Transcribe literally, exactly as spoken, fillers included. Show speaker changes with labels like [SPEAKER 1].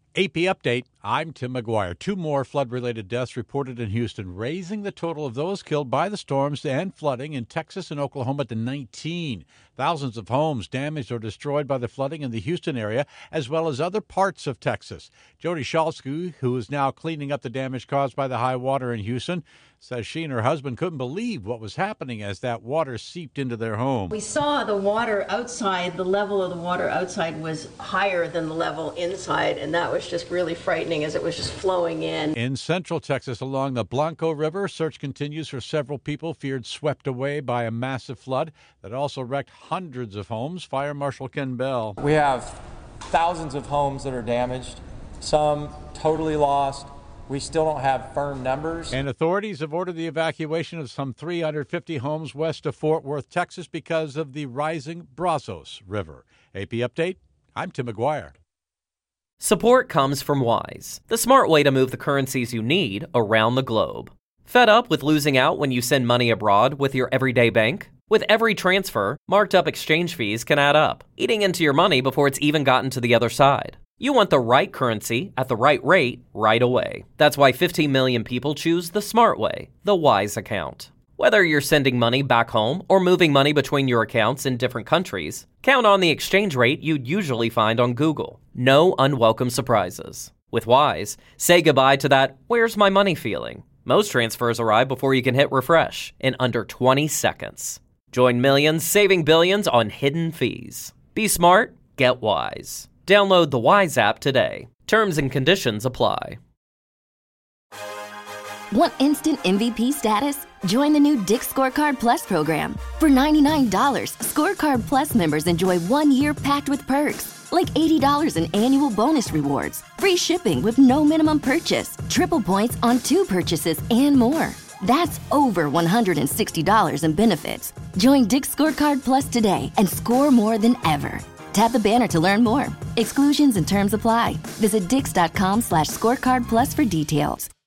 [SPEAKER 1] A P Update, I'm Tim McGuire. Two more flood-related deaths reported in Houston, raising the total of those killed by the storms and flooding in Texas and Oklahoma to nineteen. Thousands of homes damaged or destroyed by the flooding in the Houston area, as well as other parts of Texas. Jody Schalsky, who is now cleaning up the damage caused by the high water in Houston, says she and her husband couldn't believe what was happening as that water seeped into their home.
[SPEAKER 2] We saw the water outside, the level of the water outside was higher than the level inside, and that was just really frightening as it was just flowing in.
[SPEAKER 1] In central Texas, along the Blanco River, search continues for several people feared swept away by a massive flood that also wrecked hundreds of homes. Fire Marshal Ken Bell.
[SPEAKER 3] We have thousands of homes that are damaged, some totally lost. We still don't have firm numbers.
[SPEAKER 1] And authorities have ordered the evacuation of some three hundred fifty homes west of Fort Worth, Texas, because of the rising Brazos River. A P Update, I'm Tim McGuire.
[SPEAKER 4] Support comes from Wise, the smart way to move the currencies you need around the globe. Fed up with losing out when you send money abroad with your everyday bank? With every transfer, marked up exchange fees can add up, eating into your money before it's even gotten to the other side. You want the right currency at the right rate right away. That's why fifteen million people choose the smart way, the Wise account. Whether you're sending money back home or moving money between your accounts in different countries, count on the exchange rate you'd usually find on Google. No unwelcome surprises. With Wise, say goodbye to that "where's my money" feeling. Most transfers arrive before you can hit refresh in under twenty seconds. Join millions saving billions on hidden fees. Be smart, get Wise. Download the Wise app today. Terms and conditions apply.
[SPEAKER 5] Want instant M V P status? Join the new Dick's Scorecard Plus program. For ninety-nine dollars, Scorecard Plus members enjoy one year packed with perks, like eighty dollars in annual bonus rewards, free shipping with no minimum purchase, triple points on two purchases, and more. That's over one hundred sixty dollars in benefits. Join Dick's Scorecard Plus today and score more than ever. Tap the banner to learn more. Exclusions and terms apply. Visit dix.com slash scorecard plus for details.